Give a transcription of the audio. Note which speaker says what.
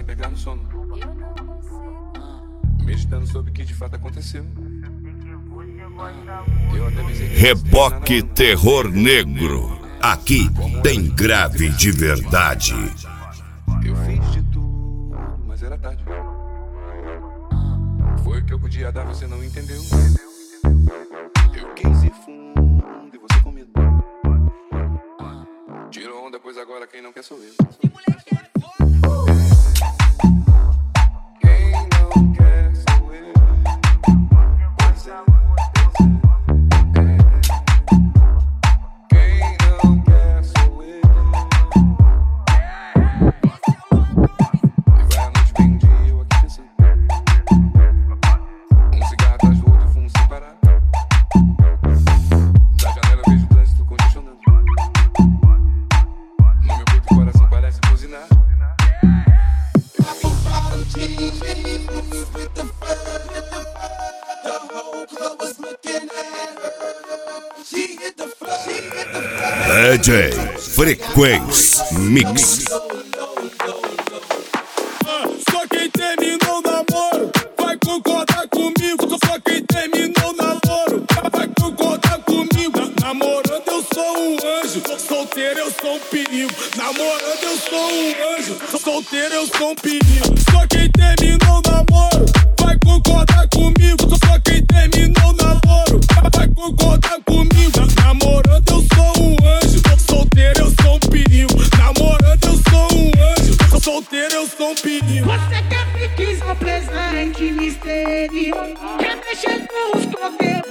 Speaker 1: sem pegar no sono, meditando sobre o que de fato aconteceu. Eu até pensei que
Speaker 2: Reboque Terror Negro. Aqui tem grave de verdade.
Speaker 1: eu fiz de tudo, mas era tarde. Foi o que eu podia dar, você não entendeu. Eu quis ir fundo e você com medo. Tirou onda, pois agora quem não quer sou eu. Quem não quer sou eu. Pois é. Quem não quer sou eu. E vai a noite bem dia, eu aqui pensando. Um cigarro atrás do outro, fumo sem parar. Da janela vejo o trânsito congestionando. No meu corpo o coração parece buzinar.
Speaker 2: DJ Frequência Mix.
Speaker 3: Só quem terminou o namoro vai concordar comigo. Só quem terminou o namoro vai concordar comigo. Namorando eu sou um anjo, solteiro eu sou um perigo. Namorando eu sou um anjo, solteiro eu sou um perigo. Só quem terminou o namoro vai concordar comigo. Só quem terminou o namoro vai concordar comigo. Namorando eu sou um anjo, solteiro eu sou um perigo. Namorando eu sou um anjo, solteiro eu sou um perigo.
Speaker 4: Você quer me quis um presente mistério, quer mexer com os conteúdos.